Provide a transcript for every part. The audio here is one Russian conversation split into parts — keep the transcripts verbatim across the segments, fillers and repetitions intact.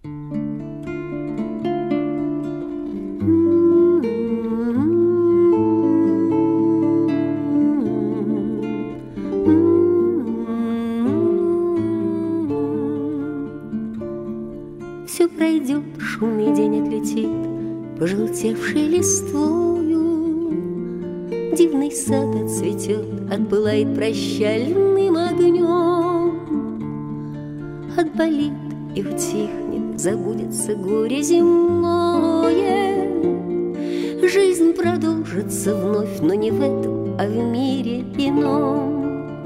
Все пройдет, шумный день отлетит, пожелтевшей листвою. Дивный сад отцветет, отпылает прощальным огнем. Отболит и утихнет, забудется горе земное. Жизнь продолжится вновь, но не в этом, а в мире ином.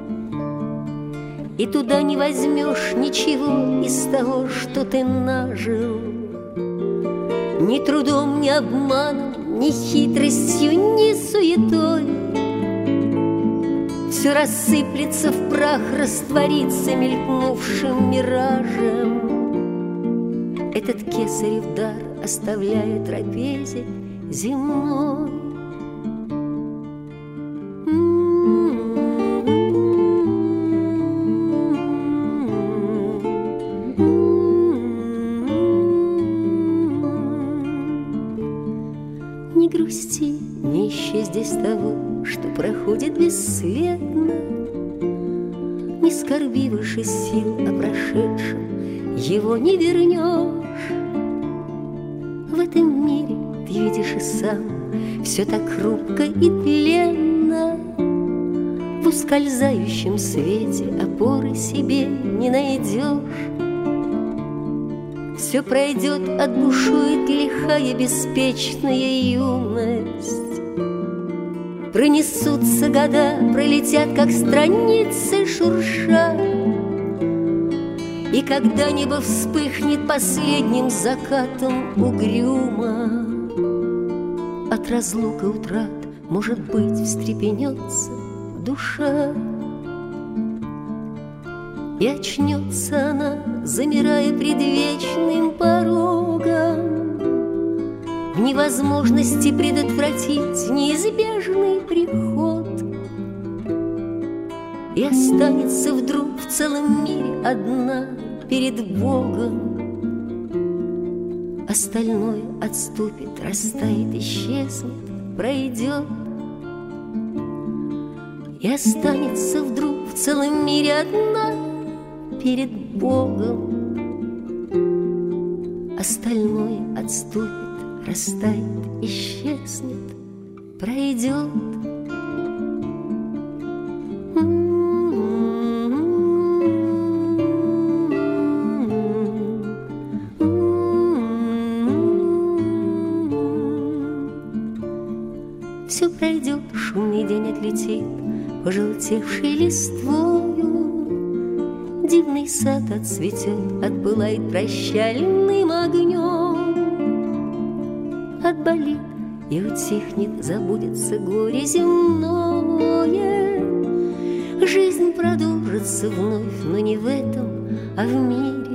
И туда не возьмешь ничего из того, что ты нажил. Ни трудом, ни обманом, ни хитростью, ни суетой. Все рассыплется в прах, растворится мелькнувшим миражем. Этот кесарев дар оставляя трапезе земной. Не грусти, не ищи здесь того, что проходит бесследно. Не скорби выше сил о прошедшем, его не вернешь. В этом мире ты видишь и сам, все так хрупко и тленно. В ускользающем свете опоры себе не найдешь. Все пройдет, отбушует лихая беспечная юность. Пронесутся года, пролетят, как страницы шурша. И когда небо вспыхнет последним закатом угрюмо, от разлук и утрат, может быть, встрепенется душа. И очнется она, замирая пред вечным порогом, в невозможности предотвратить неизбежный приход. И останется вдруг в целом мире одна перед Богом. Остальное отступит, растает, исчезнет, пройдет. И останется вдруг в целом мире одна перед Богом. Остальное отступит, растает, исчезнет, пройдет. Все пройдет, шумный день отлетит, пожелтевшей листвою. Дивный сад отцветет, отпылает прощальным огнем. Отболит и утихнет, забудется горе земное. Жизнь продолжится вновь, но не в этом, а в мире